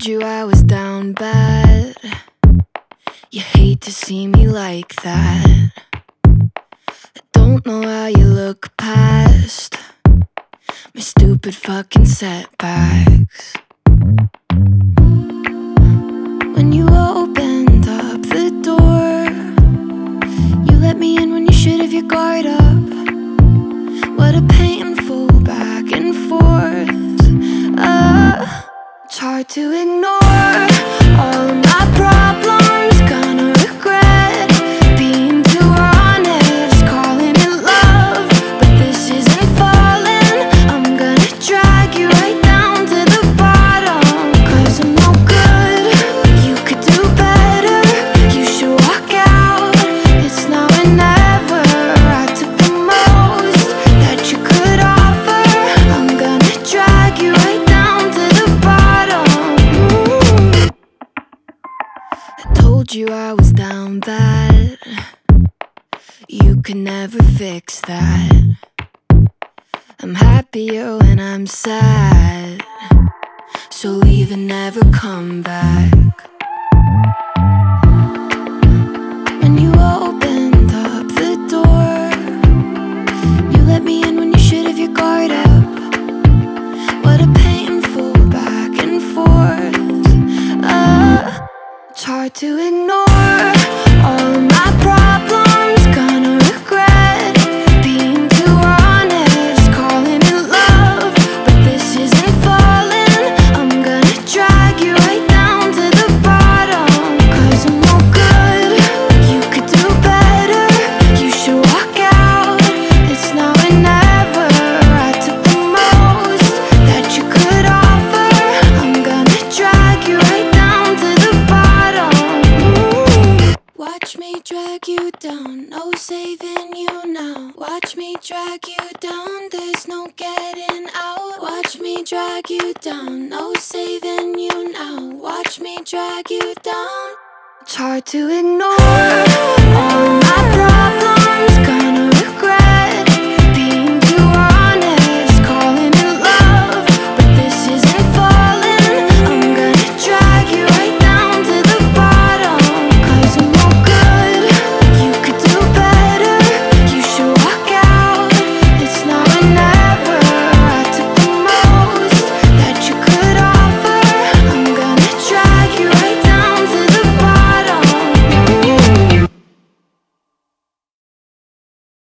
you I was down bad. You hate to see me like that. I don't know how you look past my stupid fucking setbacks. When you opened up the door, you let me in when you should have your guard up. What a painful back and forth. It's hard to ignore all of my problems. Gonna regret being too honest, calling it love, but this isn't falling. I'm gonna drag you right down to the bottom, 'cause I'm no good. You could do better. You should walk out. It's now or never. I took the most that you could offer. I'm gonna drag you right down to the bottom. I told you I was down bad. You could never fix that. I'm happier when I'm sad, so leave and never come back. When you opened up the door, you let me in when you should have your guard up. What a painful back and forth. It's hard to ignore all of my problems. Gonna regret being too honest, calling it love, but this isn't falling. I'm gonna drag you right down to the bottom, 'cause I'm no good. You could do better. You should walk out. It's now or never. I took the most that you could offer. I'm gonna drag you right down to the bottom. Watch me drag you down, no saving you now. Watch me drag you down, there's no getting out. Watch me drag you down, no saving you now. Watch me drag you down. It's hard to ignore all my problems.